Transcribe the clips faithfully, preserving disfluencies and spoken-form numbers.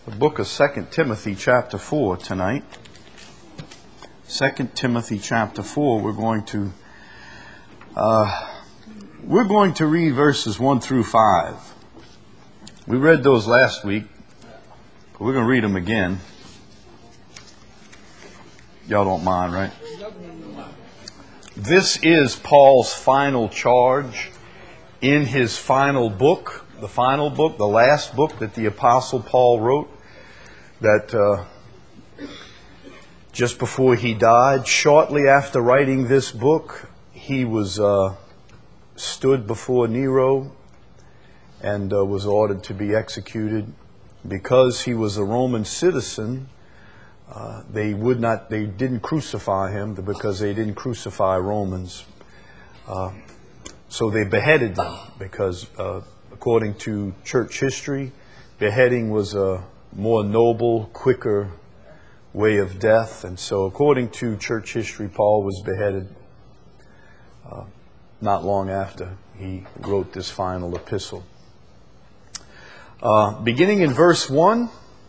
The book of Second Timothy chapter four tonight. Second Timothy chapter four, we're going to uh, we're going to read verses one through five. We read those last week. We're going to read them again. Y'all don't mind, right? This is Paul's final charge in his final book, the final book, the last book that the Apostle Paul wrote, that uh, just before he died, shortly after writing this book, he was uh, stood before Nero and uh, was ordered to be executed. Because he was a Roman citizen, uh, they would not, they didn't crucify him because they didn't crucify Romans. Uh, so they beheaded him because, uh, according to church history, beheading was a more noble, quicker way of death. And so according to church history, Paul was beheaded uh, not long after he wrote this final epistle. Uh, beginning in verse one,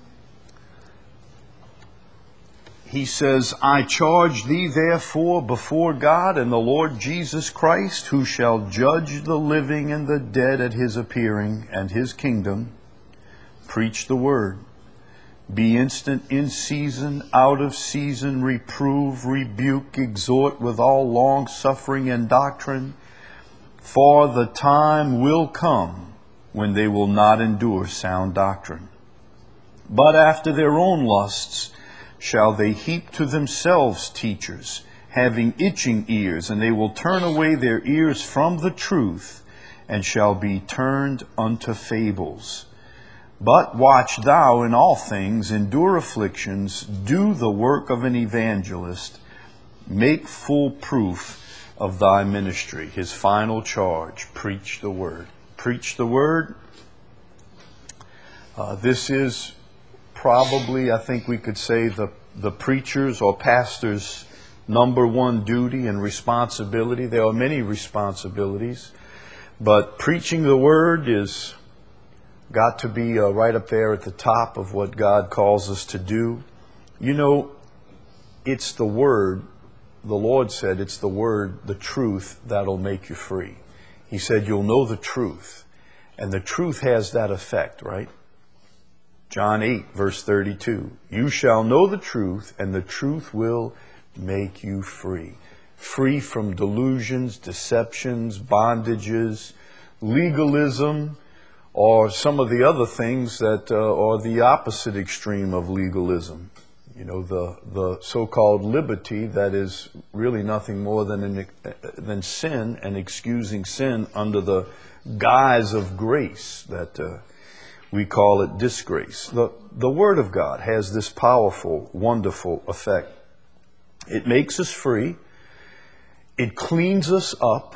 he says, I charge thee therefore before God and the Lord Jesus Christ, who shall judge the living and the dead at his appearing and his kingdom, preach the word. Be instant in season, out of season, reprove, rebuke, exhort with all long suffering and doctrine. For the time will come when they will not endure sound doctrine. But after their own lusts shall they heap to themselves teachers, having itching ears, and they will turn away their ears from the truth, and shall be turned unto fables. But watch thou in all things, endure afflictions, do the work of an evangelist, make full proof of thy ministry. His final charge, preach the word. Preach the word. Uh, this is probably, I think we could say, the, the preacher's or pastor's number one duty and responsibility. There are many responsibilities, but preaching the word is got to be uh, right up there at the top of what God calls us to do. You know, it's the word, the Lord said, it's the word, the truth, that'll make you free. He said, you'll know the truth. And the truth has that effect, right? John eight, verse thirty-two. You shall know the truth, and the truth will make you free. Free from delusions, deceptions, bondages, legalism, or some of the other things that uh, are the opposite extreme of legalism. You know, the, the so-called liberty that is really nothing more than an, than sin and excusing sin under the guise of grace that uh, we call it disgrace. The, the Word of God has this powerful, wonderful effect. It makes us free. It cleans us up.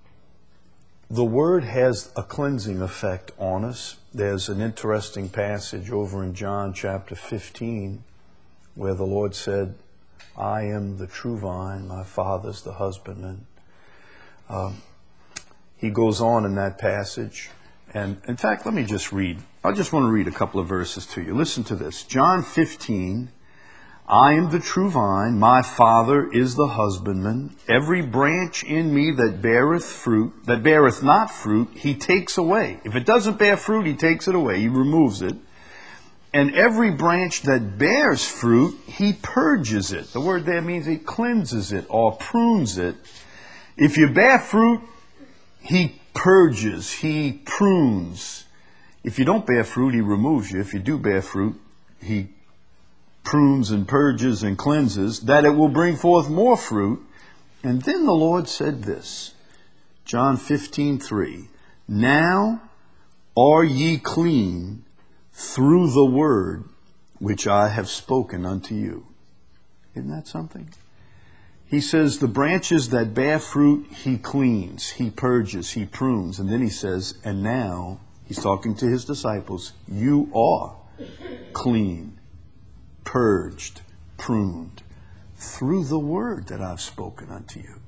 The Word has a cleansing effect on us. There's an interesting passage over in John chapter fifteen where the Lord said, I am the true vine, my Father's the husbandman. Um, he goes on in that passage. And in fact, let me just read. I just want to read a couple of verses to you. Listen to this. John fifteen, I am the true vine, my Father is the husbandman. Every branch in me that beareth fruit, that beareth not fruit, he takes away. If it doesn't bear fruit, he takes it away. He removes it. And every branch that bears fruit, he purges it. The word there means he cleanses it or prunes it. If you bear fruit, he purges, he prunes. If you don't bear fruit, he removes you. If you do bear fruit, he prunes and purges and cleanses, that it will bring forth more fruit. And then the Lord said this, John fifteen three, now are ye clean through the word which I have spoken unto you. Isn't that something? He says the branches that bear fruit, he cleans, he purges, he prunes. And then he says, and now, he's talking to his disciples, you are clean, purged, pruned through the word that I've spoken unto you.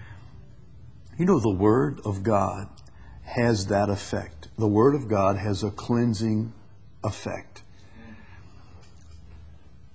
You know, the word of God has that effect. The word of God has a cleansing effect.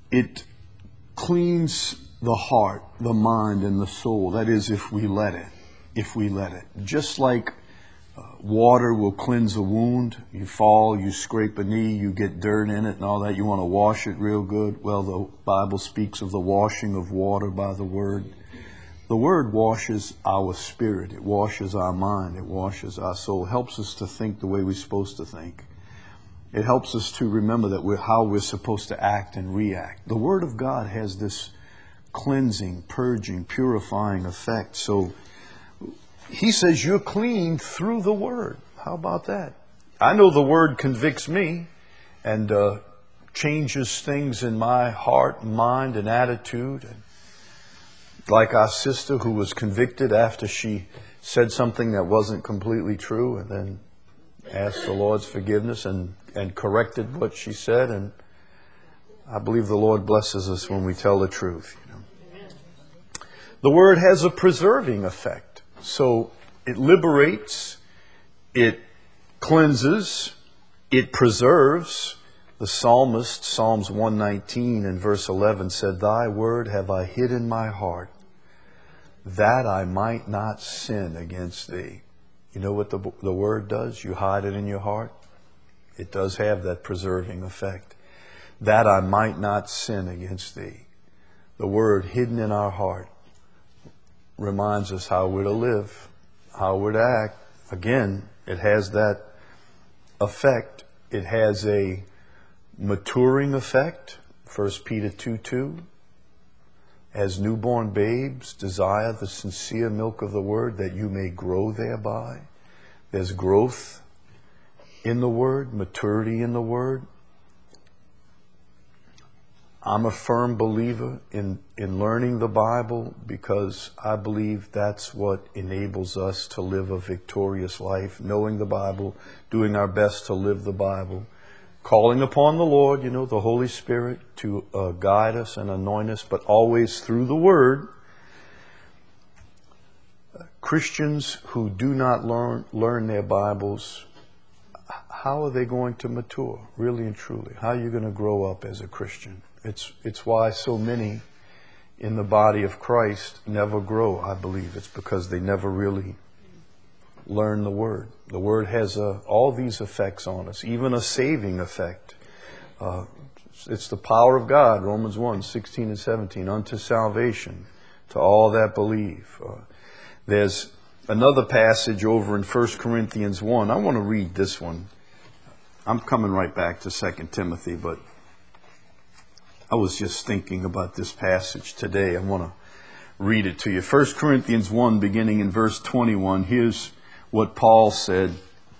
it cleans the heart, the mind, and the soul. That is, if we let it. If we let it. Just like uh, water will cleanse a wound. You fall, you scrape a knee, you get dirt in it and all that. You want to wash it real good. Well, the Bible speaks of the washing of water by the Word. The Word washes our spirit. It washes our mind. It washes our soul. It helps us to think the way we're supposed to think. It helps us to remember that we're how we're supposed to act and react. The Word of God has this cleansing, purging, purifying effect. So he says you're clean through the Word. How about that? I know the Word convicts me and uh, changes things in my heart, mind, and attitude. And like our sister who was convicted after she said something that wasn't completely true and then asked the Lord's forgiveness and, and corrected what she said. And I believe the Lord blesses us when we tell the truth. You know. The Word has a preserving effect. So it liberates, it cleanses, it preserves. The psalmist, Psalms one nineteen and verse eleven said, Thy word have I hid in my heart, that I might not sin against thee. You know what the, the word does? You hide it in your heart. It does have that preserving effect. That I might not sin against thee. The word hidden in our heart reminds us how we're to live, how we're to act. Again, it has that effect. It has a maturing effect. First Peter two two. As newborn babes, desire the sincere milk of the Word, that you may grow thereby. There's growth in the Word, maturity in the Word. I'm a firm believer in, in learning the Bible because I believe that's what enables us to live a victorious life, knowing the Bible, doing our best to live the Bible, calling upon the Lord, you know, the Holy Spirit to uh, guide us and anoint us, but always through the Word. Christians who do not learn learn their Bibles, how are they going to mature, really and truly? How are you going to grow up as a Christian? It's it's why so many in the body of Christ never grow, I believe. It's because they never really learn the Word. The Word has uh, all these effects on us, even a saving effect. Uh, it's the power of God, Romans one, sixteen and seventeen, unto salvation, to all that believe. Uh, there's another passage over in First Corinthians one. I want to read this one. I'm coming right back to Second Timothy, but I was just thinking about this passage today. I want to read it to you. First Corinthians one, beginning in verse twenty-one. Here's what Paul said.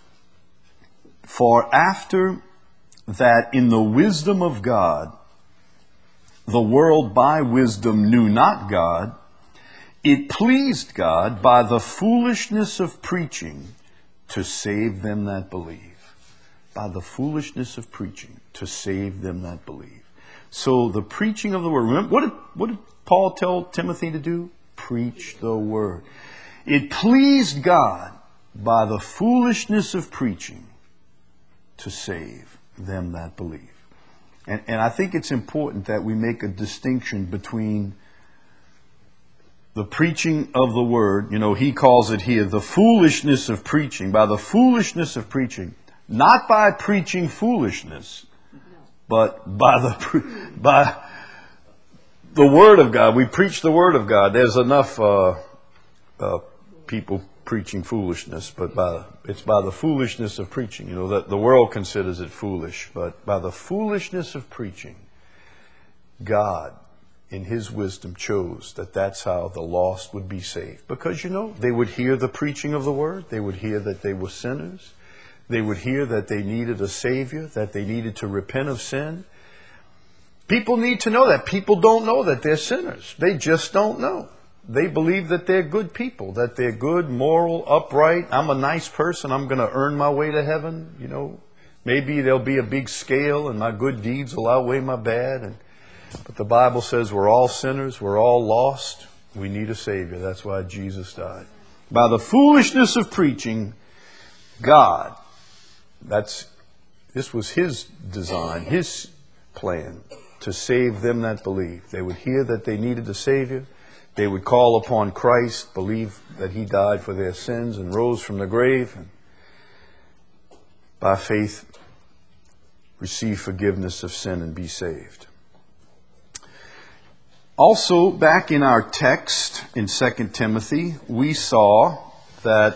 For after that in the wisdom of God, the world by wisdom knew not God, it pleased God by the foolishness of preaching to save them that believe. By the foolishness of preaching to save them that believe. So the preaching of the Word. Remember, what did, what did Paul tell Timothy to do? Preach the Word. It pleased God by the foolishness of preaching to save them that believe. And, and I think it's important that we make a distinction between the preaching of the Word. You know, he calls it here the foolishness of preaching. By the foolishness of preaching. Not by preaching foolishness, but by the by the Word of God. We preach the Word of God. There's enough uh, uh, people preaching foolishness, but by it's by the foolishness of preaching. You know, that the world considers it foolish, but by the foolishness of preaching, God, in His wisdom, chose that that's how the lost would be saved. Because, you know, they would hear the preaching of the Word. They would hear that they were sinners. They would hear that they needed a Savior, that they needed to repent of sin. People need to know that. People don't know that they're sinners. They just don't know. They believe that they're good people, that they're good, moral, upright. I'm a nice person. I'm going to earn my way to heaven. You know, maybe there'll be a big scale and my good deeds will outweigh my bad. And, but the Bible says we're all sinners. We're all lost. We need a Savior. That's why Jesus died. By the foolishness of preaching, God, That's this was His design, His plan. to save them that believe. They would hear that they needed a Savior. They would call upon Christ, believe that He died for their sins and rose from the grave, and by faith receive forgiveness of sin and be saved. Also, back in our text in Second Timothy, we saw that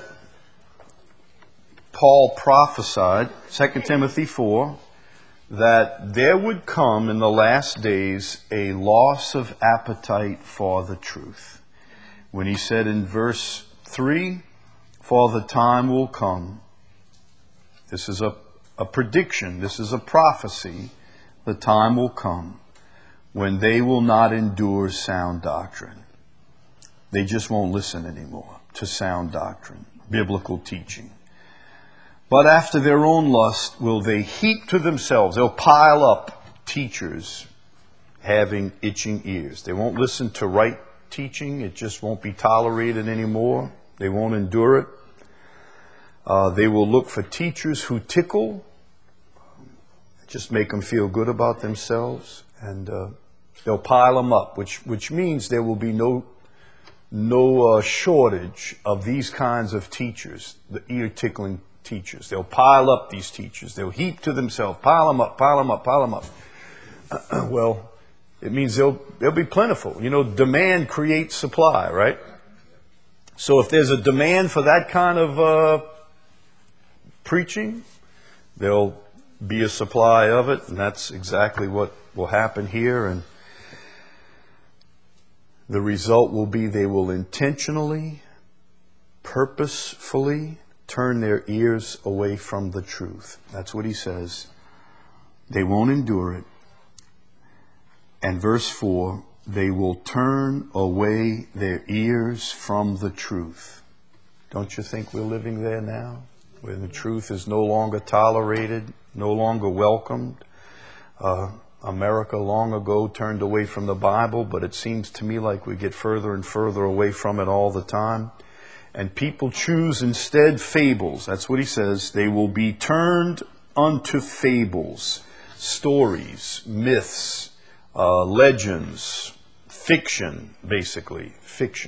Paul prophesied, Second Timothy four, that there would come in the last days a loss of appetite for the truth. When he said in verse three, "For the time will come," this is a, a prediction, this is a prophecy, the time will come when they will not endure sound doctrine. They just won't listen anymore to sound doctrine, biblical teaching. But after their own lust will they heap to themselves, they'll pile up teachers having itching ears. They won't listen to right teaching. It just won't be tolerated anymore. They won't endure it. Uh, they will look for teachers who tickle, just make them feel good about themselves, and uh, they'll pile them up, which which means there will be no no uh, shortage of these kinds of teachers, the ear-tickling teachers. They'll pile up these teachers. They'll heap to themselves, pile them up, pile them up, pile them up. Uh, well, it means they'll they'll be plentiful. You know, demand creates supply, right? So if there's a demand for that kind of uh, preaching, there'll be a supply of it, and that's exactly what will happen here. And the result will be they will intentionally, purposefully turn their ears away from the truth. That's what he says. They won't endure it. And verse four, they will turn away their ears from the truth. Don't you think we're living there now, where the truth is no longer tolerated, no longer welcomed? Uh, America long ago turned away from the Bible, but it seems to me like we get further and further away from it all the time. And people choose instead fables. That's what he says. They will be turned unto fables, stories, myths, uh, legends, fiction, basically, fiction.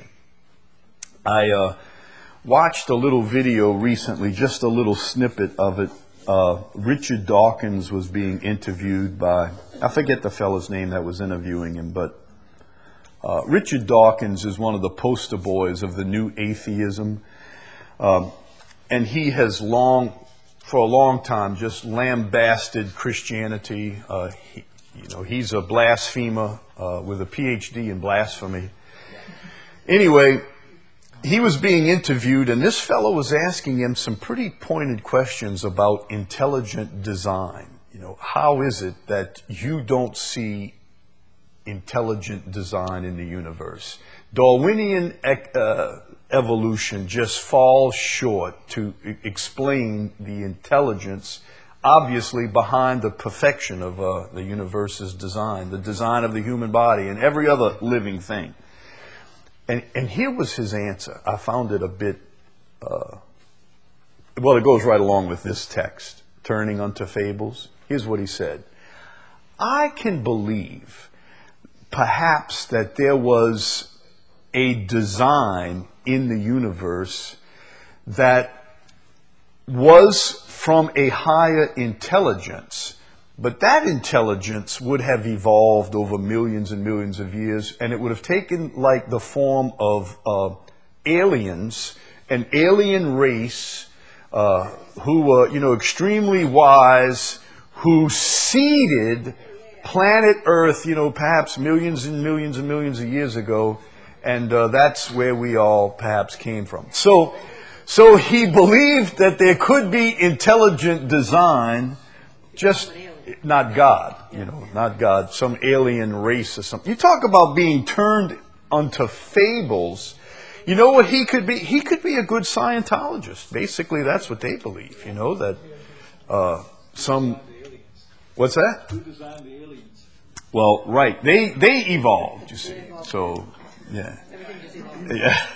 I uh, watched a little video recently, just a little snippet of it. Uh, Richard Dawkins was being interviewed by, I forget the fellow's name that was interviewing him, but uh, Richard Dawkins is one of the poster boys of the new atheism. Um, and he has long, for a long time, just lambasted Christianity. Uh, he, you know, he's a blasphemer uh, with a P H D in blasphemy. Anyway, he was being interviewed, and this fellow was asking him some pretty pointed questions about intelligent design. You know, how is it that you don't see intelligent design in the universe? Darwinian uh, evolution just falls short to explain the intelligence, obviously, behind the perfection of uh, the universe's design, the design of the human body and every other living thing. And, and here was his answer. I found it a bit, uh, well, it goes right along with this text, turning unto fables. Here's what he said. I can believe, perhaps, that there was a design in the universe that was from a higher intelligence. But that intelligence would have evolved over millions and millions of years, and it would have taken like the form of uh, aliens, an alien race uh, who were, you know, extremely wise, who seeded planet Earth, you know, perhaps millions and millions and millions of years ago, and uh, that's where we all perhaps came from. So, so he believed that there could be intelligent design, just not God, you know, not God, some alien race or something. You talk about being turned unto fables. You know what he could be? He could be a good Scientologist. Basically, that's what they believe, you know, that uh, some... What's that? Who designed the aliens? Well, right. They they evolved, you see. So, yeah. Yeah.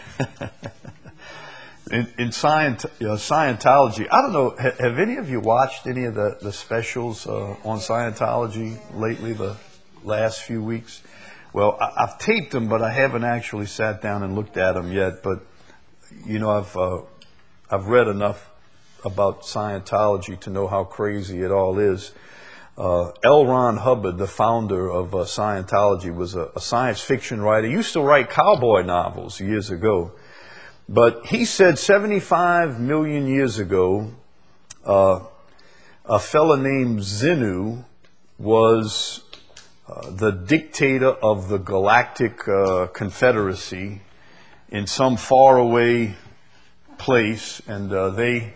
In, in Scient, you know, Scientology, I don't know, have, have any of you watched any of the, the specials uh, on Scientology lately? The last few weeks. Well, I, I've taped them, but I haven't actually sat down and looked at them yet. But, you know, I've, uh, I've read enough about Scientology to know how crazy it all is. Uh, L. Ron Hubbard, the founder of uh, Scientology, was a, a science fiction writer. He used to write cowboy novels years ago. But he said seventy-five million years ago, uh, a fella named Xenu was uh, the dictator of the Galactic uh, Confederacy in some faraway place, and uh, they...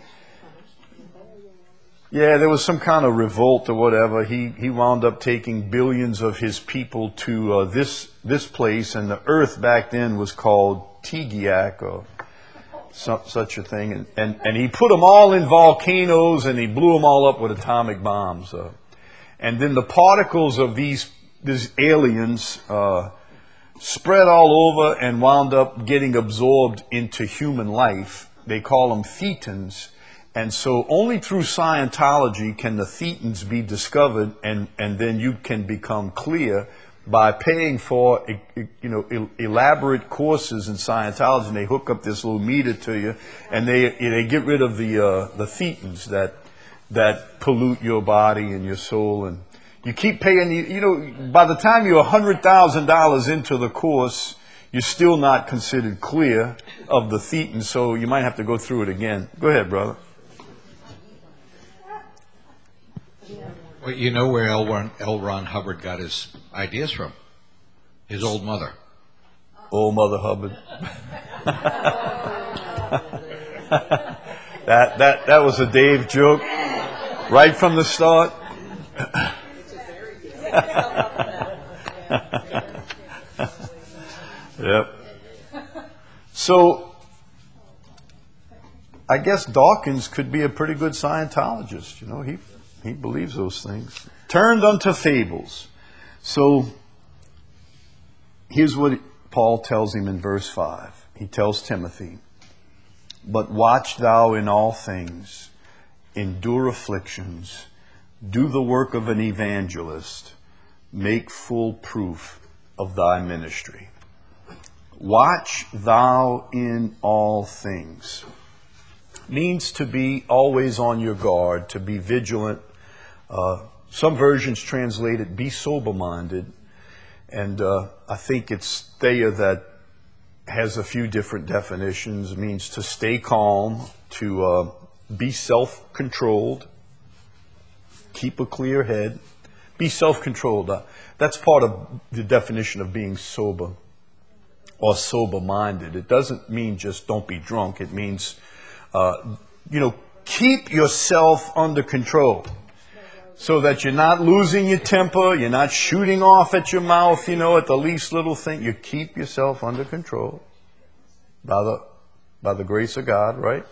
Yeah, there was some kind of revolt or whatever. He he wound up taking billions of his people to uh, this this place, and the Earth back then was called Tegiak or so, such a thing. And, and and he put them all in volcanoes, and he blew them all up with atomic bombs. Uh, and then the particles of these these aliens uh, spread all over and wound up getting absorbed into human life. They call them thetans. And so only through Scientology can the thetans be discovered, and, and then you can become clear by paying for, you know, elaborate courses in Scientology. And they hook up this little meter to you, and they they get rid of the uh, the thetans that that pollute your body and your soul. And you keep paying. You know, by the time you're a hundred thousand dollars into the course, you're still not considered clear of the thetans. So you might have to go through it again. Go ahead, brother. Well, you know where L. Ron, L. Ron Hubbard got his ideas from? His old mother. Old Mother Hubbard. that that that was a Dave joke, right from the start. Yep. So, I guess Dawkins could be a pretty good Scientologist. You know, he. He believes those things. Turned unto fables. So here's what Paul tells him in verse five. He tells Timothy, but watch thou in all things, endure afflictions, do the work of an evangelist, make full proof of thy ministry. Watch thou in all things. Means to be always on your guard, to be vigilant. Uh, some versions translate it, be sober-minded. And uh, I think it's Thayer that has a few different definitions. It means to stay calm, to uh, be self-controlled, keep a clear head, be self-controlled. Uh, that's part of the definition of being sober or sober-minded. It doesn't mean just don't be drunk. It means, uh, you know, keep yourself under control. So that you're not losing your temper, you're not shooting off at your mouth, you know, at the least little thing. You keep yourself under control by the by the grace of God, right?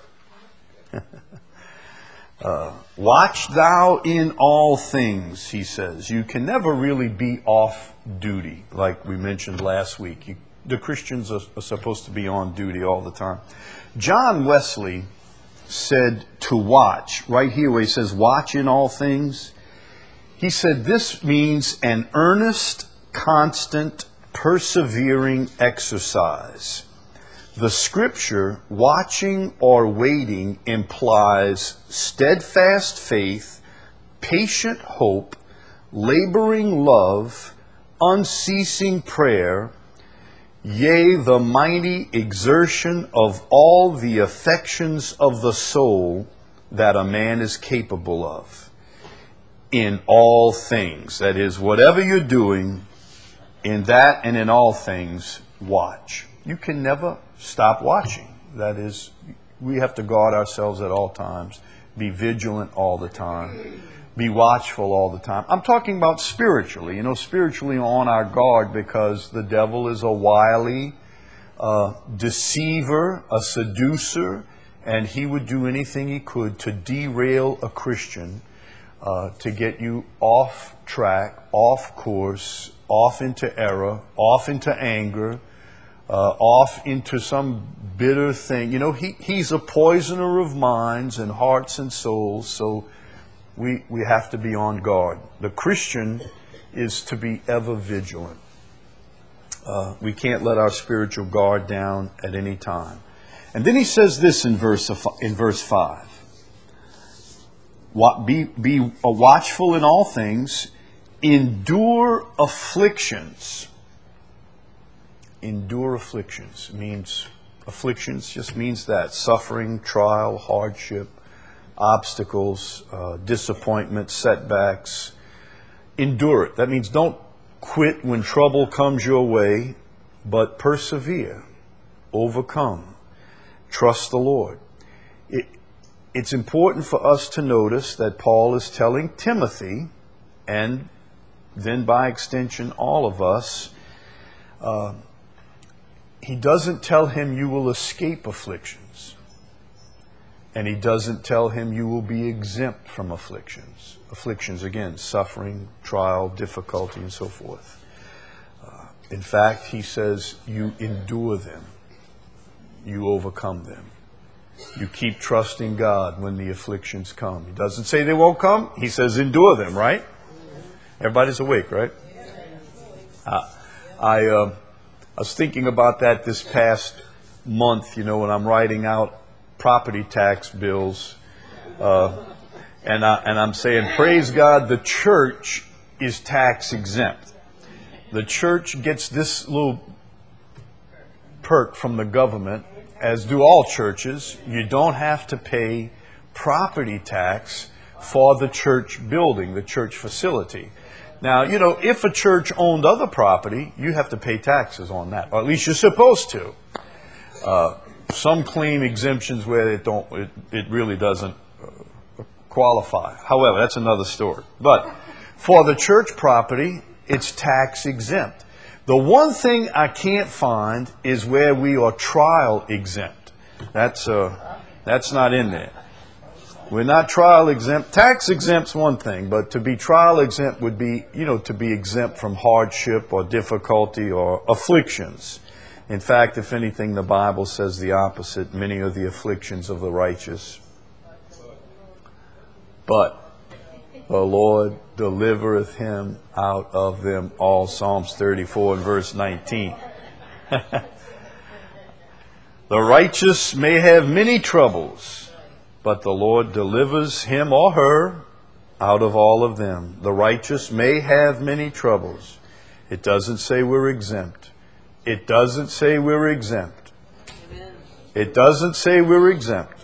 uh, Watch thou in all things, he says. You can never really be off duty, like we mentioned last week. You, the Christians are, are supposed to be on duty all the time. John Wesley said to watch, right here where he says watch in all things, he said this means an earnest, constant, persevering exercise. The scripture, watching or waiting, implies steadfast faith, patient hope, laboring love, unceasing prayer, yea, the mighty exertion of all the affections of the soul that a man is capable of. In all things. That is, whatever you're doing, in that and in all things, watch. You can never stop watching. That is, we have to guard ourselves at all times. Be vigilant all the time. Be watchful all the time. I'm talking about spiritually. You know, spiritually on our guard, because the devil is a wily uh, deceiver, a seducer, and he would do anything he could to derail a Christian, uh, to get you off track, off course, off into error, off into anger, uh, off into some bitter thing. You know, he, he's a poisoner of minds and hearts and souls, so we we have to be on guard. The Christian is to be ever vigilant. Uh, we can't let our spiritual guard down at any time. And then he says this in verse in verse five. Be, be watchful in all things, endure afflictions. Endure afflictions means, afflictions just means that, suffering, trial, hardship, obstacles, uh, disappointment, setbacks. Endure it. That means don't quit when trouble comes your way, but persevere, overcome, trust the Lord. It, it's important for us to notice that Paul is telling Timothy, and then by extension all of us, uh, he doesn't tell him you will escape afflictions. And he doesn't tell him you will be exempt from afflictions. Afflictions, again, suffering, trial, difficulty, and so forth. Uh, in fact, he says you endure them. You overcome them. You keep trusting God when the afflictions come. He doesn't say they won't come. He says endure them, right? Everybody's awake, right? Uh, I, uh, I was thinking about that this past month, you know, when I'm writing out property tax bills. Uh, and, I, and I'm saying, praise God, the church is tax exempt. The church gets this little perk from the government, as do all churches. You don't have to pay property tax for the church building, the church facility. Now, you know, if a church owned other property, you have to pay taxes on that, or at least you're supposed to. Uh, some claim exemptions where it don't, it, it really doesn't uh, qualify. However, that's another story. But for the church property, it's tax exempt. The one thing I can't find is where we are trial exempt. That's uh, that's not in there. We're not trial exempt. Tax exempt's one thing, but to be trial exempt would be, you know, to be exempt from hardship or difficulty or afflictions. In fact, if anything, the Bible says the opposite. Many are the afflictions of the righteous, but the Lord delivereth him out of them all. Psalms thirty-four and verse nineteen. The righteous may have many troubles, but the Lord delivers him or her out of all of them. The righteous may have many troubles. It doesn't say we're exempt. It doesn't say we're exempt. It doesn't say we're exempt.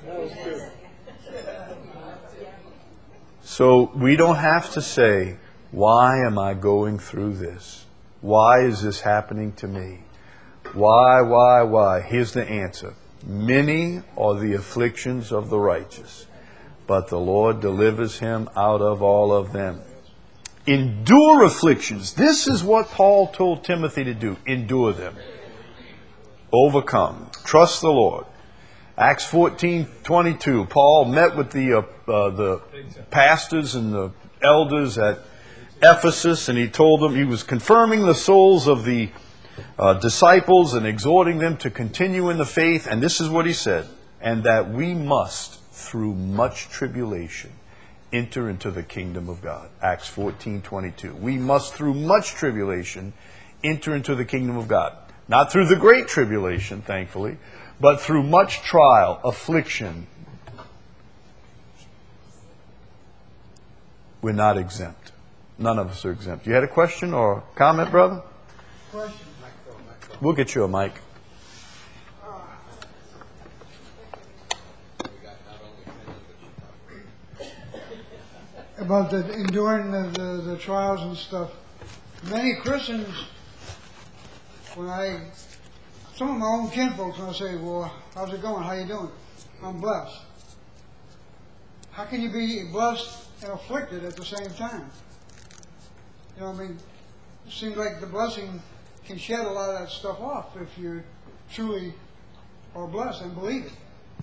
So we don't have to say, why am I going through this? Why is this happening to me? Why, why, why? Here's the answer. Many are the afflictions of the righteous, but the Lord delivers him out of all of them. Endure afflictions. This is what Paul told Timothy to do. Endure them. Overcome. Trust the Lord. Acts fourteen twenty-two. Paul met with the uh, uh, the pastors and the elders at Ephesus, and he told them, he was confirming the souls of the uh, disciples and exhorting them to continue in the faith. And this is what he said: and that we must, through much tribulation, enter into the kingdom of God. Acts fourteen twenty-two. We must, through much tribulation, enter into the kingdom of God. Not through the great tribulation, thankfully, but through much trial, affliction. We're not exempt. None of us are exempt. You had a question or comment, brother? Question. We'll get you a mic. About the enduring the, the, the trials and stuff. Many Christians, when I, some of my own kinfolks, when I say, well, how's it going? How you doing? I'm blessed. How can you be blessed and afflicted at the same time? You know what I mean? It seems like the blessing can shed a lot of that stuff off if you truly are blessed and believe it.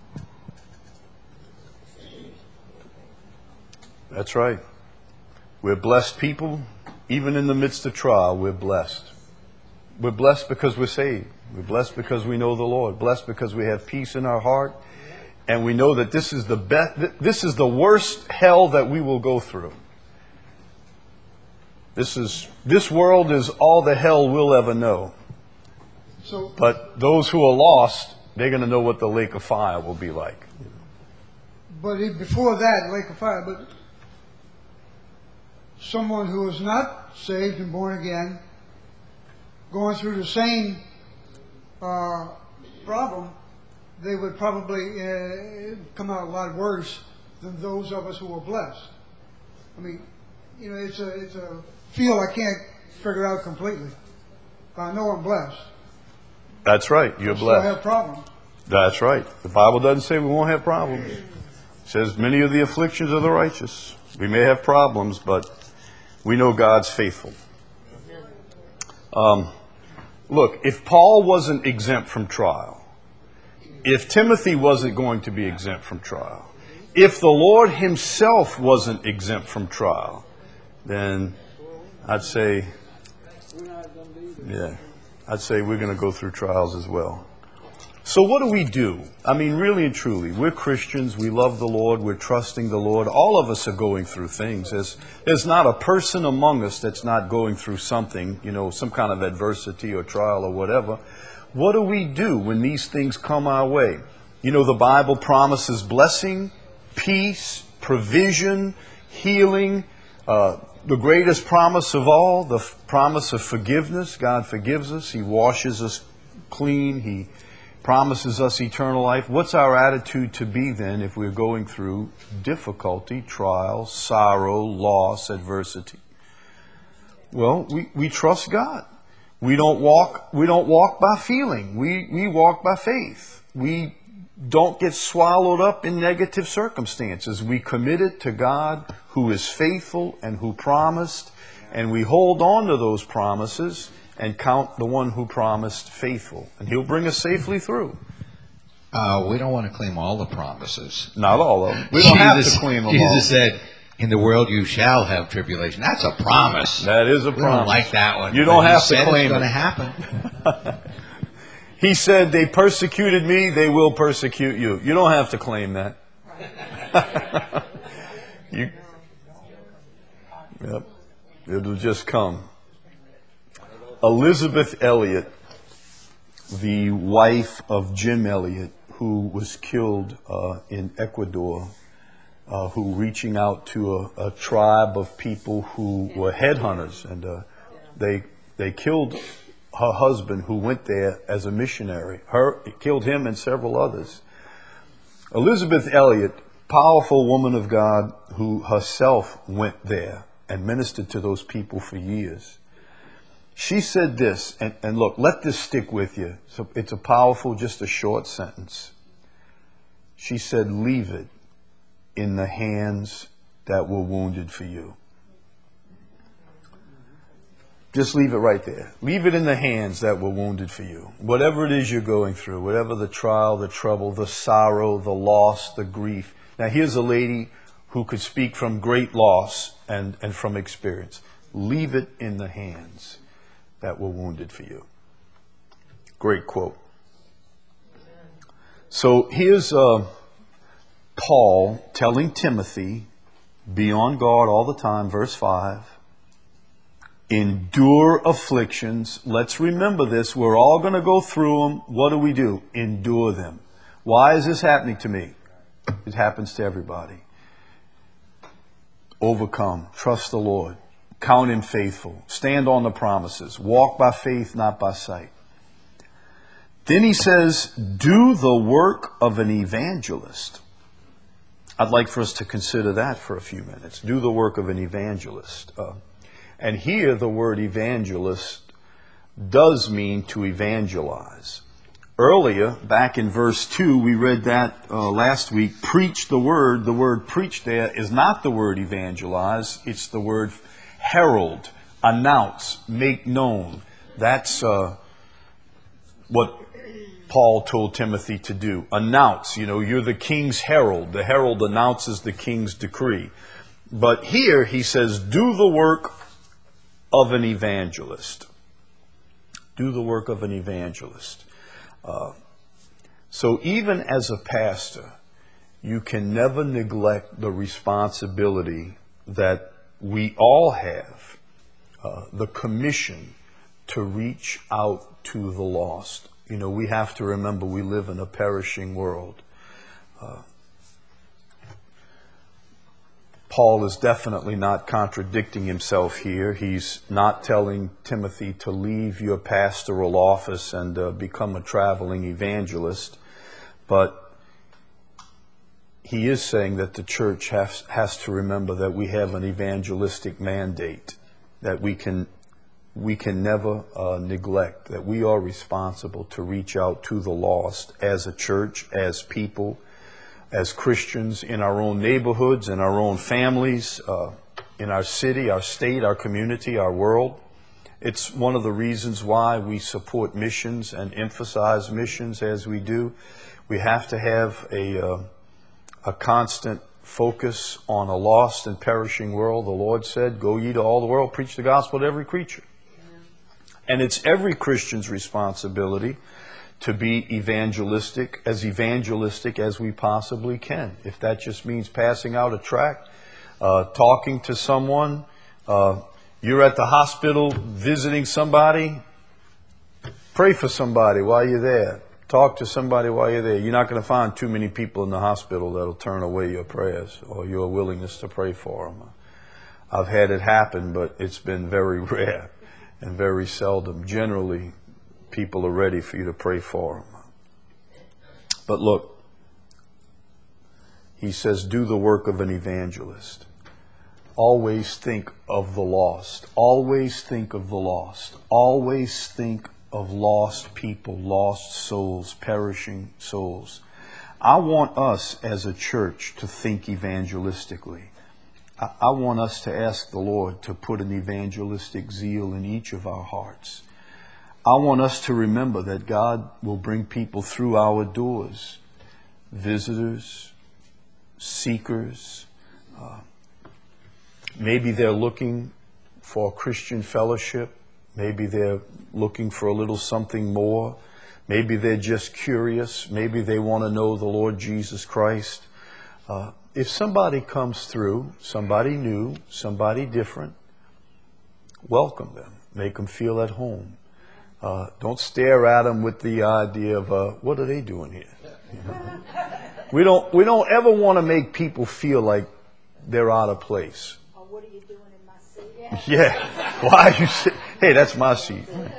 That's right. We're blessed people. Even in the midst of trial, we're blessed. We're blessed because we're saved. We're blessed because we know the Lord. Blessed because we have peace in our heart. And we know that this is the best, this is the worst hell that we will go through. This is this world is all the hell we'll ever know. So, But those who are lost, they're going to know what the lake of fire will be like. but it- before that, lake of fire, but someone who is not saved and born again, going through the same uh, problem, they would probably uh, come out a lot worse than those of us who are blessed. I mean, you know, it's a it's a field I can't figure out completely. But I know I'm blessed. That's right. You're I still blessed. have problems. That's right. The Bible doesn't say we won't have problems. It says many of the afflictions of the righteous. We may have problems, but we know God's faithful. Um, look, if Paul wasn't exempt from trial, if Timothy wasn't going to be exempt from trial, if the Lord himself wasn't exempt from trial, then I'd say, yeah, I'd say we're going to go through trials as well. So what do we do? I mean, really and truly, we're Christians. We love the Lord. We're trusting the Lord. All of us are going through things. There's, there's not a person among us that's not going through something, you know, some kind of adversity or trial or whatever. What do we do when these things come our way? You know, the Bible promises blessing, peace, provision, healing, uh, the greatest promise of all, the f- promise of forgiveness. God forgives us. He washes us clean. He promises us eternal life. What's our attitude to be then if we're going through difficulty, trial, sorrow, loss, adversity? Well, we, we trust God. We don't walk we don't walk by feeling. We we walk by faith. We don't get swallowed up in negative circumstances. We commit it to God who is faithful and who promised, and we hold on to those promises and count the one who promised faithful. And he'll bring us safely through. Uh, we don't want to claim all the promises. Not all of them. We don't have Jesus- to claim them Jesus all. said, in the world you shall have tribulation. That's a promise. That is a We promise. don't like that one. You but don't he have to said claim it's going to it. happen. He said, they persecuted me, they will persecute you. You don't have to claim that. you, yep, it'll just come. Elizabeth Elliot, the wife of Jim Elliot, who was killed uh, in Ecuador, uh, who reaching out to a, a tribe of people who were headhunters, and uh, they they killed her husband, who went there as a missionary. Her killed him and several others. Elizabeth Elliot, powerful woman of God, who herself went there and ministered to those people for years. She said this, and, and look, let this stick with you. So it's a powerful, just a short sentence. She said, leave it in the hands that were wounded for you. Just leave it right there. Leave it in the hands that were wounded for you. Whatever it is you're going through, whatever the trial, the trouble, the sorrow, the loss, the grief. Now here's a lady who could speak from great loss and, and from experience. Leave it in the hands that were wounded for you. Great quote. So here's uh, Paul telling Timothy, be on guard all the time, verse five. Endure afflictions. Let's remember this. We're all going to go through them. What do we do? Endure them. Why is this happening to me? It happens to everybody. Overcome. Trust the Lord. Count him faithful. Stand on the promises. Walk by faith, not by sight. Then he says, do the work of an evangelist. I'd like for us to consider that for a few minutes. Do the work of an evangelist. Uh, and here the word evangelist does mean to evangelize. Earlier, back in verse two, we read that uh, last week, preach the word. The word preach there is not the word evangelize. It's the word herald, announce, make known. That's uh, what Paul told Timothy to do. Announce. You know, you're the king's herald. The herald announces the king's decree. But here he says, do the work of an evangelist. Do the work of an evangelist. Uh, so even as a pastor, you can never neglect the responsibility that we all have uh, the commission to reach out to the lost. You know, we have to remember we live in a perishing world. Uh, Paul is definitely not contradicting himself here. He's not telling Timothy to leave your pastoral office and uh, become a traveling evangelist. But he is saying that the church has, has to remember that we have an evangelistic mandate, that we can, we can never uh, neglect, that we are responsible to reach out to the lost as a church, as people, as Christians in our own neighborhoods, in our own families, uh, in our city, our state, our community, our world. It's one of the reasons why we support missions and emphasize missions as we do. We have to have a, uh, a constant focus on a lost and perishing world. The Lord said, "Go ye to all the world, preach the gospel to every creature." And it's every Christian's responsibility to be evangelistic, as evangelistic as we possibly can. If that just means passing out a tract, uh, talking to someone, uh, you're at the hospital visiting somebody, pray for somebody while you're there. Talk to somebody while you're there. You're not going to find too many people in the hospital that'll turn away your prayers or your willingness to pray for them. I've had it happen, but it's been very rare and very seldom. Generally, people are ready for you to pray for them. But look, he says, do the work of an evangelist. Always think of the lost. Always think of the lost. Always think of lost people, lost souls, perishing souls. I want us as a church to think evangelistically. I, I want us to ask the Lord to put an evangelistic zeal in each of our hearts. I want us to remember that God will bring people through our doors, visitors, seekers. Uh, maybe they're looking for Christian fellowship. Maybe they're looking for a little something more. Maybe they're just curious. Maybe they want to know the Lord Jesus Christ. Uh, if somebody comes through, somebody new, somebody different, welcome them. Make them feel at home. Uh, don't stare at them with the idea of, uh, what are they doing here? You know? We don't, we don't ever want to make people feel like they're out of place. Or what are you doing in my seat? Yeah. Why are you sitting? Hey, that's my seat.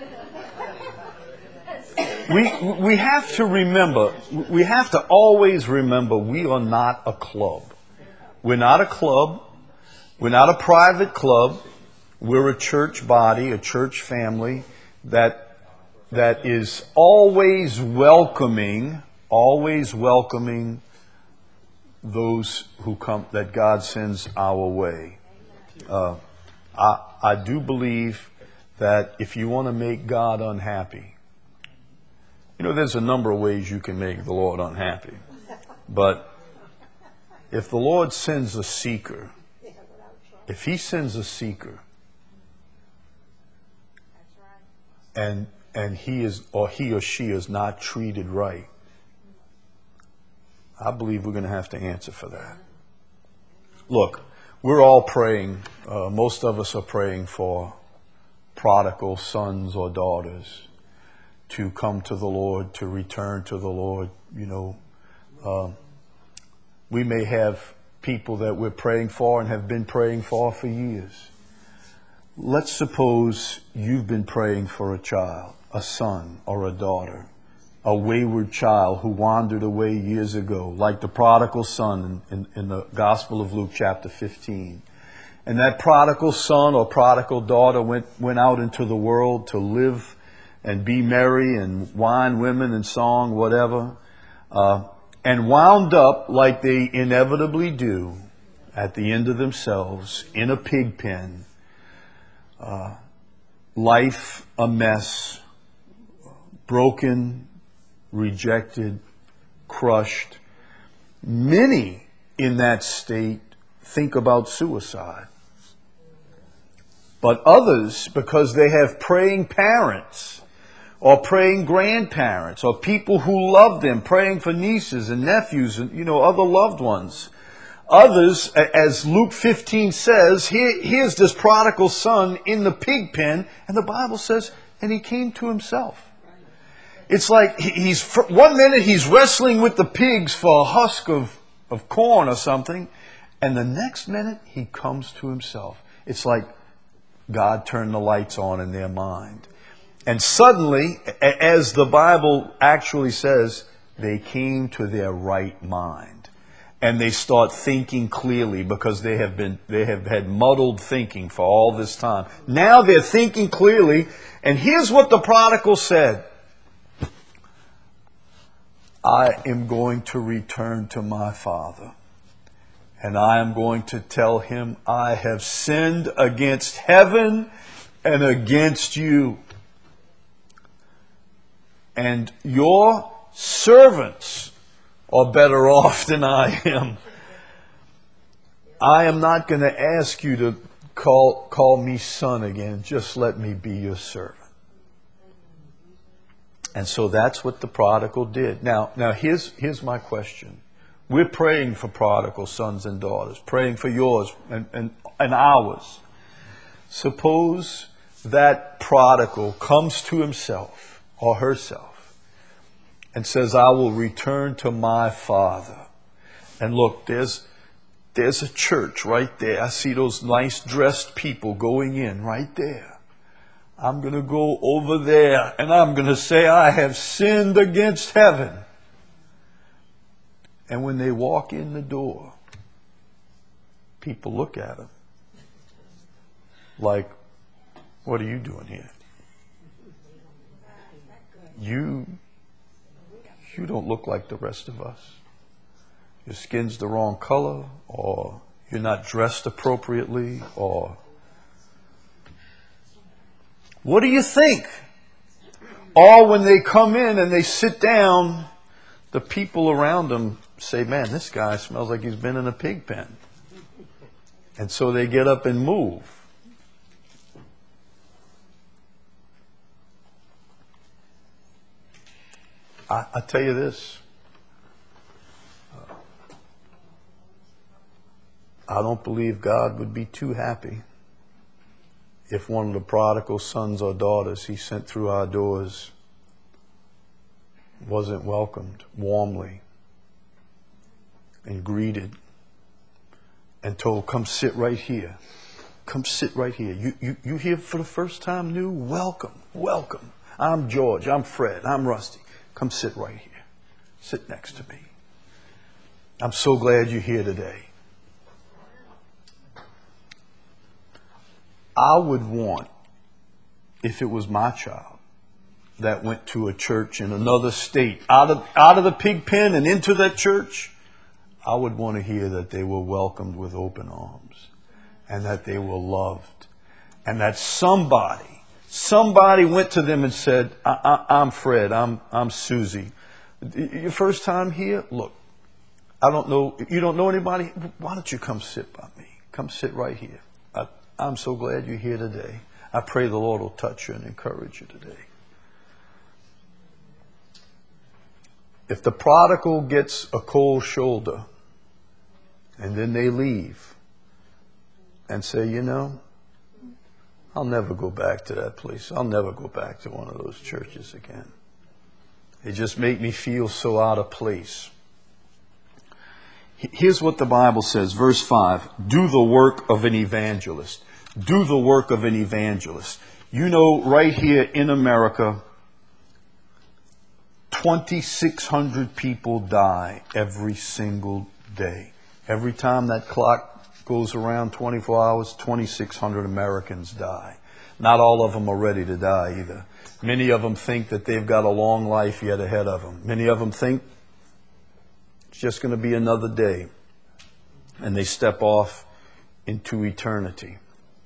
We, we have to remember, we have to always remember we are not a club. We're not a club. We're not a private club. We're a church body, a church family that that is always welcoming, always welcoming those who come, that God sends our way. Uh, I, I do believe that if you want to make God unhappy, you know, there's a number of ways you can make the Lord unhappy. But if the Lord sends a seeker, if He sends a seeker, and and he is or he or she is not treated right, I believe we're going to have to answer for that. Look, we're all praying. Uh, most of us are praying for prodigal sons or daughters to come to the Lord, to return to the Lord. You know, uh, we may have people that we're praying for and have been praying for for years. Let's suppose you've been praying for a child, a son or a daughter, a wayward child who wandered away years ago, like the prodigal son in, in, in the Gospel of Luke chapter fifteen. And that prodigal son or prodigal daughter went, went out into the world to live and be merry and wine, women and song, whatever, uh, and wound up like they inevitably do at the end of themselves in a pig pen. Uh, life a mess, broken, rejected, crushed. Many in that state think about suicide. But others, because they have praying parents or praying grandparents or people who love them, praying for nieces and nephews and, you know, other loved ones, Others, as Luke fifteen says, here, here's this prodigal son in the pig pen, and the Bible says, and he came to himself. It's like he's, one minute he's wrestling with the pigs for a husk of, of corn or something, and the next minute he comes to himself. It's like God turned the lights on in their mind. And suddenly, as the Bible actually says, they came to their right mind. And they start thinking clearly because they have been they have had muddled thinking for all this time. Now they're thinking clearly, and here's what the prodigal said. I am going to return to my father, and I am going to tell him I have sinned against heaven and against you. And your servants are better off than I am. I am not going to ask you to call, call me son again. Just let me be your servant. And so that's what the prodigal did. Now, now here's, here's my question. We're praying for prodigal sons and daughters, praying for yours and, and, and ours. Suppose that prodigal comes to himself or herself and says, I will return to my father. And look, there's, there's a church right there. I see those nice dressed people going in right there. I'm going to go over there and I'm going to say, I have sinned against heaven. And when they walk in the door, people look at them like, what are you doing here? You... You don't look like the rest of us. Your skin's the wrong color, or you're not dressed appropriately, or... What do you think? Or when they come in and they sit down, the people around them say, man, this guy smells like he's been in a pig pen. And so they get up and move. I, I tell you this, uh, I don't believe God would be too happy if one of the prodigal sons or daughters he sent through our doors wasn't welcomed warmly and greeted and told, come sit right here. Come sit right here. You, you, you here for the first time new? Welcome, welcome. I'm George, I'm Fred, I'm Rusty. Come sit right here. Sit next to me. I'm so glad you're here today. I would want, if it was my child that went to a church in another state, out of, out of the pig pen and into that church, I would want to hear that they were welcomed with open arms and that they were loved and that somebody Somebody went to them and said, I, I, I'm Fred, I'm, I'm Susie. Your first time here? Look, I don't know, you don't know anybody? Why don't you come sit by me? Come sit right here. I, I'm so glad you're here today. I pray the Lord will touch you and encourage you today. If the prodigal gets a cold shoulder and then they leave and say, you know, I'll never go back to that place. I'll never go back to one of those churches again. They just make me feel so out of place. Here's what the Bible says, verse five. Do the work of an evangelist. Do the work of an evangelist. You know, right here in America, twenty-six hundred people die every single day. Every time that clock goes around twenty-four hours, twenty-six hundred Americans die. Not all of them are ready to die either. Many of them think that they've got a long life yet ahead of them. Many of them think it's just going to be another day. And they step off into eternity.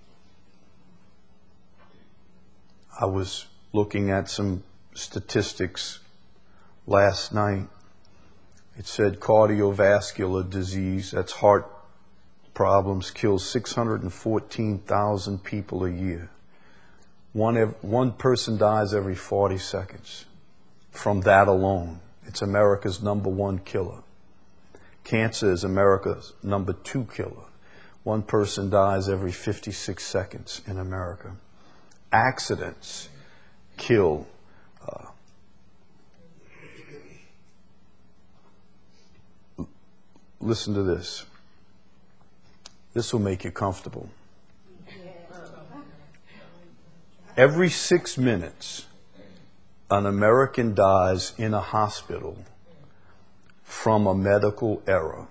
I was looking at some statistics last night. It said cardiovascular disease, that's heart problems, kills six hundred fourteen thousand people a year. One, one person dies every forty seconds from that alone. It's America's number one killer. Cancer is America's number two killer. One person dies every fifty-six seconds in America. Accidents kill. Uh, listen to this. This will make you comfortable. Every six minutes, an American dies in a hospital from a medical error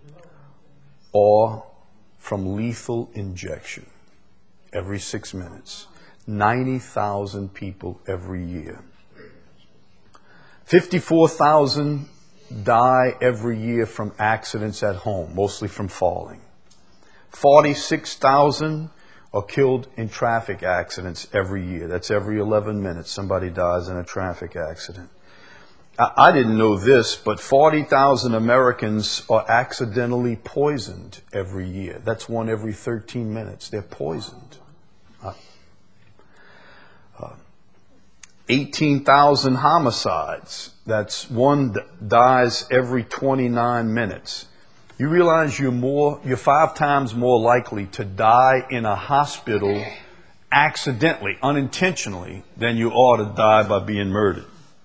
or from lethal injection. Every six minutes. ninety thousand people every year. fifty-four thousand die every year from accidents at home, mostly from falling. forty-six thousand are killed in traffic accidents every year. That's every eleven minutes somebody dies in a traffic accident. I, I didn't know this, but forty thousand Americans are accidentally poisoned every year. That's one every thirteen minutes. They're poisoned. Uh, uh, eighteen thousand homicides. That's one that dies every twenty-nine minutes. You realize you're more, you're five times more likely to die in a hospital accidentally, unintentionally, than you are to die by being murdered.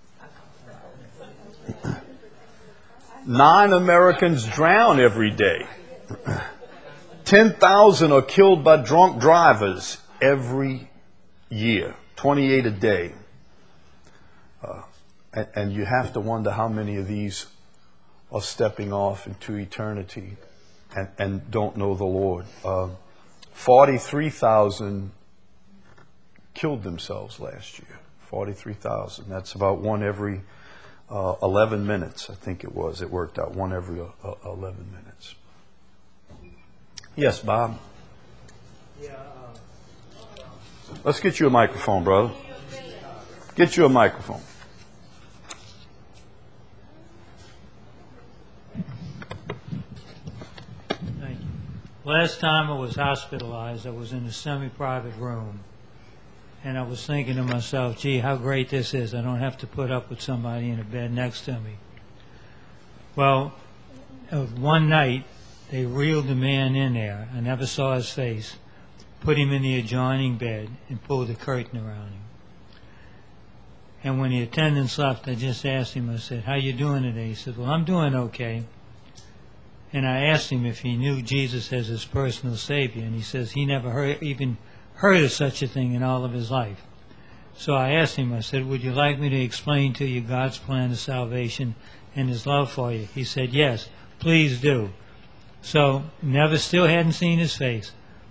Nine Americans drown every day. ten thousand are killed by drunk drivers every year. twenty-eight a day. Uh, and, and you have to wonder how many of these are stepping off into eternity and, and don't know the Lord. Uh, forty-three thousand killed themselves last year. forty-three thousand. That's about one every uh, eleven minutes, I think it was. It worked out, one every uh, eleven minutes. Yes, Bob? Yeah, uh, Let's get you a microphone, brother. Get you a microphone. thank you. Last time I was hospitalized, I was in a semi-private room. And I was thinking to myself, gee, how great this is. I don't have to put up with somebody in a bed next to me. Well, uh, one night, they reeled a man in there. I never saw his face. Put him in the adjoining bed and pulled the curtain around him. And when the attendants left, I just asked him, I said, how you doing today? He said, well, I'm doing okay. And I asked him if he knew Jesus as his personal Savior. And he says he never heard, even heard of such a thing in all of his life. So I asked him, I said, would you like me to explain to you God's plan of salvation and his love for you? He said, yes, please do. So, never, still hadn't seen his face.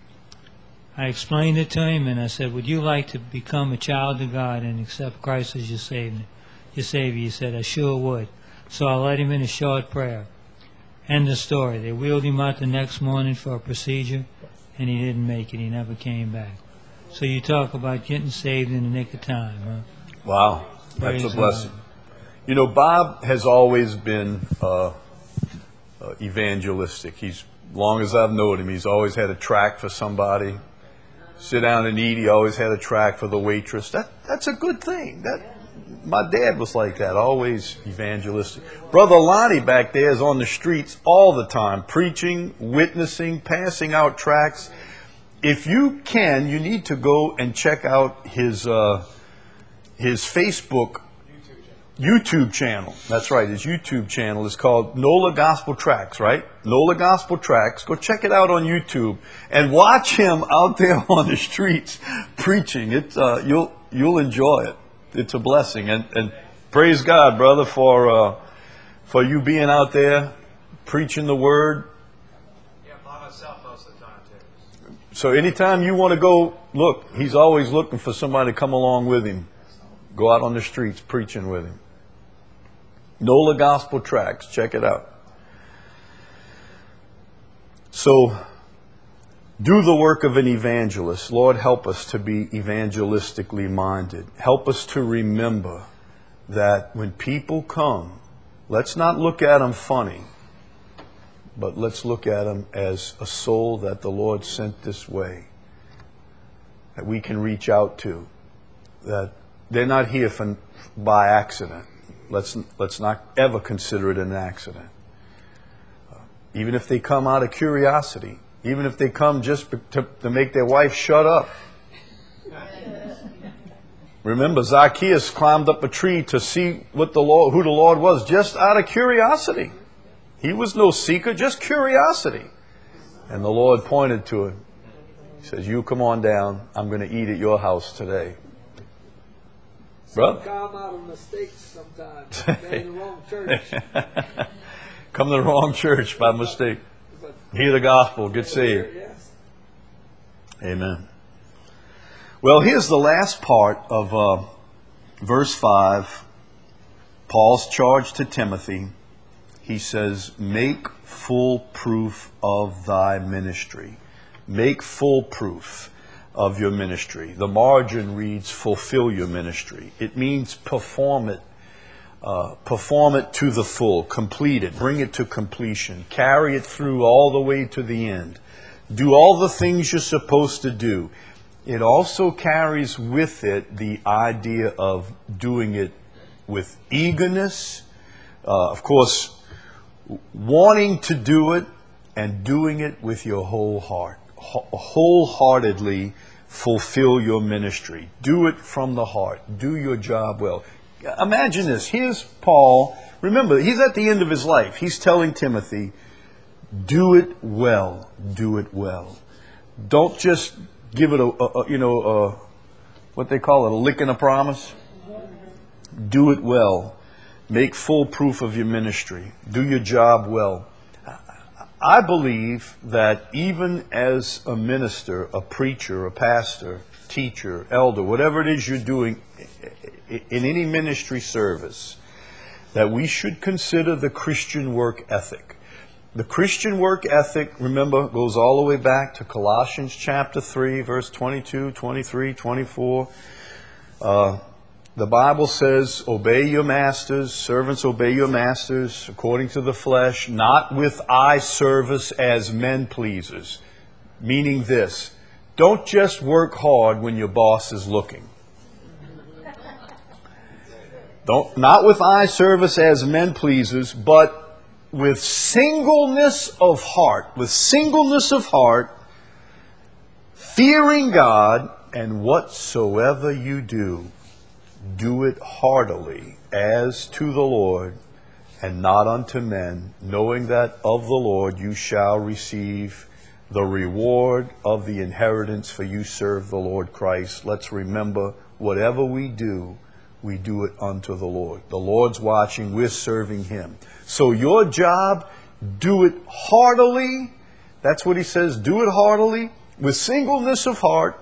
I explained it to him and I said, would you like to become a child of God and accept Christ as your Savior? Your Savior? He said, I sure would. So I led him in a short prayer. End the story. They wheeled him out the next morning for a procedure and he didn't make it. He never came back. So you talk about getting saved in the nick of time, huh? Wow, that's Praise a blessing. God. You know, Bob has always been uh, uh, evangelistic. He's, long as I've known him, he's always had a tract for somebody. Sit down and eat. He always had a tract for the waitress. That that's a good thing. That my dad was like that, always evangelistic. Brother Lonnie back there is on the streets all the time, preaching, witnessing, passing out tracts. If you can, you need to go and check out his uh, his Facebook YouTube channel. That's right. His YouTube channel is called NOLA Gospel Tracts, right? NOLA Gospel Tracts. Go check it out on YouTube and watch him out there on the streets preaching. It's uh, you'll you'll enjoy it. It's a blessing, and and praise God, brother, for uh, for you being out there preaching the word. Yeah, by myself most of the time too. So anytime you want to go, look, he's always looking for somebody to come along with him. Go out on the streets preaching with him. NOLA Gospel Tracts. Check it out. So, do the work of an evangelist. Lord, help us to be evangelistically minded. Help us to remember that when people come, let's not look at them funny, but let's look at them as a soul that the Lord sent this way, that we can reach out to, that they're not here for, by accident. Let's let's not ever consider it an accident. Uh, even if they come out of curiosity, even if they come just to, to make their wife shut up. Remember, Zacchaeus climbed up a tree to see what the Lord, who the Lord was, just out of curiosity. He was no seeker, just curiosity. And the Lord pointed to him. He says, you come on down. I'm going to eat at your house today. Brother? Come out of mistakes sometimes. They're in the wrong church. Come to the wrong church by mistake. Hear the gospel. Get saved. Yes. Amen. Well, here's the last part of uh, verse five. Paul's charge to Timothy. He says, make full proof of thy ministry. Make full proof of your ministry. The margin reads, fulfill your ministry. It means perform it. Uh, perform it to the full. Complete it. Bring it to completion. Carry it through all the way to the end. Do all the things you're supposed to do. It also carries with it the idea of doing it with eagerness. Uh, of course, wanting to do it and doing it with your whole heart. Wholeheartedly fulfill your ministry. Do it from the heart. Do your job well. Imagine this. Here's Paul. Remember, he's at the end of his life. He's telling Timothy, do it well. Do it well. Don't just give it a, a, a you know, a, what they call it, a lick and a promise. Do it well. Make full proof of your ministry. Do your job well. I believe that even as a minister, a preacher, a pastor, teacher, elder, whatever it is you're doing in any ministry service, that we should consider the Christian work ethic. The Christian work ethic, remember, goes all the way back to Colossians chapter three, verse twenty-two, twenty-three, twenty-four. Uh, The Bible says, obey your masters, servants obey your masters according to the flesh, not with eye service as men pleasers. Meaning this, don't just work hard when your boss is looking. Don't, not with eye service as men pleasers, but with singleness of heart, with singleness of heart, fearing God, and whatsoever you do, do it heartily as to the Lord and not unto men, knowing that of the Lord you shall receive the reward of the inheritance, for you serve the Lord Christ. Let's remember, whatever we do, we do it unto the Lord. The Lord's watching, we're serving Him. So your job, do it heartily. That's what he says, do it heartily, with singleness of heart.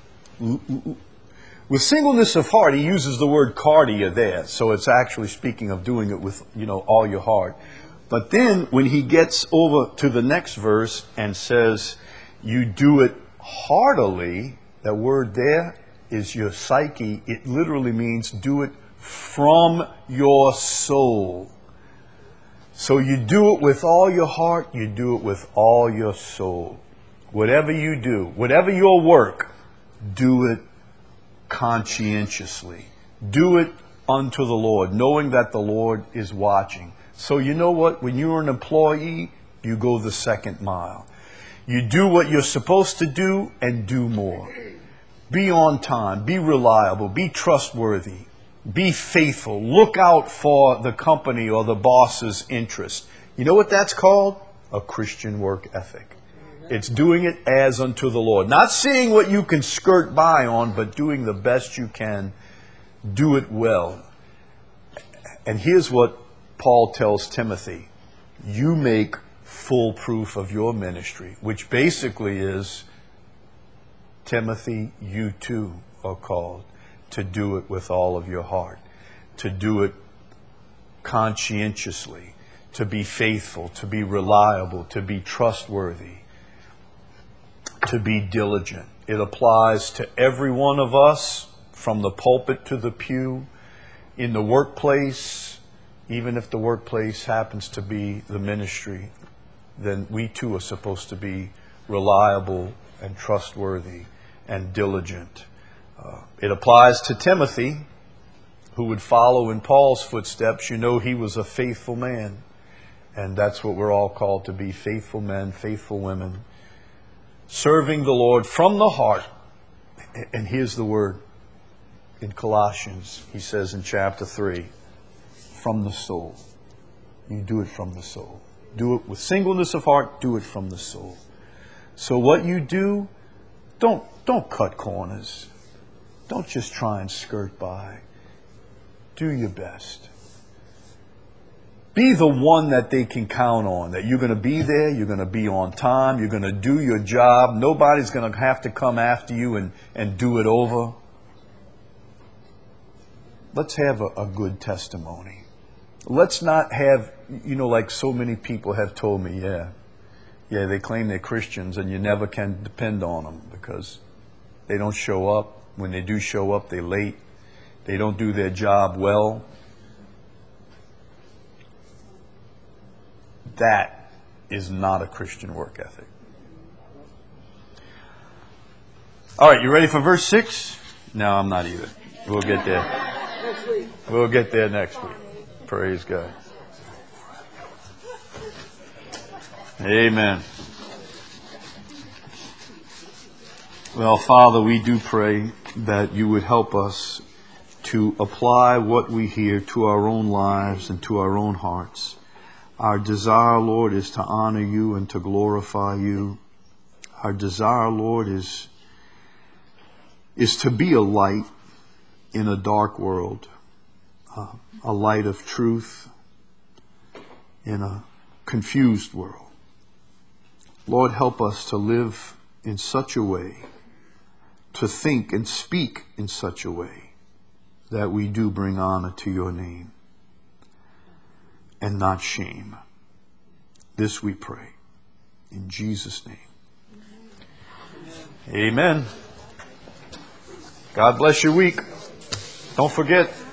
With singleness of heart, he uses the word cardia there. So it's actually speaking of doing it with, you know, all your heart. But then when he gets over to the next verse and says, you do it heartily, that word there is your psyche. It literally means do it from your soul. So you do it with all your heart, you do it with all your soul. Whatever you do, whatever your work, do it conscientiously. Do it unto the Lord, knowing that the Lord is watching. So you know what? When you're an employee, you go the second mile. You do what you're supposed to do and do more. Be on time. Be reliable. Be trustworthy. Be faithful. Look out for the company or the boss's interest. You know what that's called? A Christian work ethic. It's doing it as unto the Lord. Not seeing what you can skirt by on, but doing the best you can. Do it well. And here's what Paul tells Timothy. You make full proof of your ministry, which basically is, Timothy, you too are called to do it with all of your heart, to do it conscientiously, to be faithful, to be reliable, to be trustworthy, to be diligent. It applies to every one of us, from the pulpit to the pew, in the workplace. Even if the workplace happens to be the ministry, then we too are supposed to be reliable and trustworthy and diligent. Uh, it applies to Timothy, who would follow in Paul's footsteps. You know, he was a faithful man. And that's what we're all called to be, faithful men, faithful women, serving the Lord from the heart. And here's the word in Colossians. He says in chapter three, from the soul. You do it from the soul. Do it with singleness of heart. Do it from the soul. So what you do, don't, don't cut corners. Don't just try and skirt by. Do your best. Be the one that they can count on, that you're going to be there, you're going to be on time, you're going to do your job. Nobody's going to have to come after you and, and do it over. Let's have a, a good testimony. Let's not have, you know, like so many people have told me, yeah, yeah, they claim they're Christians and you never can depend on them because they don't show up. When they do show up, they're late. They don't do their job well. That is not a Christian work ethic. All right, you ready for verse six? No, I'm not either. We'll get there. Next week. We'll get there next week. Praise God. Amen. Well, Father, we do pray that you would help us to apply what we hear to our own lives and to our own hearts. Our desire, Lord, is to honor you and to glorify you. Our desire, Lord, is, is to be a light in a dark world, uh, a light of truth in a confused world. Lord, help us to live in such a way, to think and speak in such a way that we do bring honor to your name and not shame. This we pray in Jesus' name. Amen. God bless your week. Don't forget,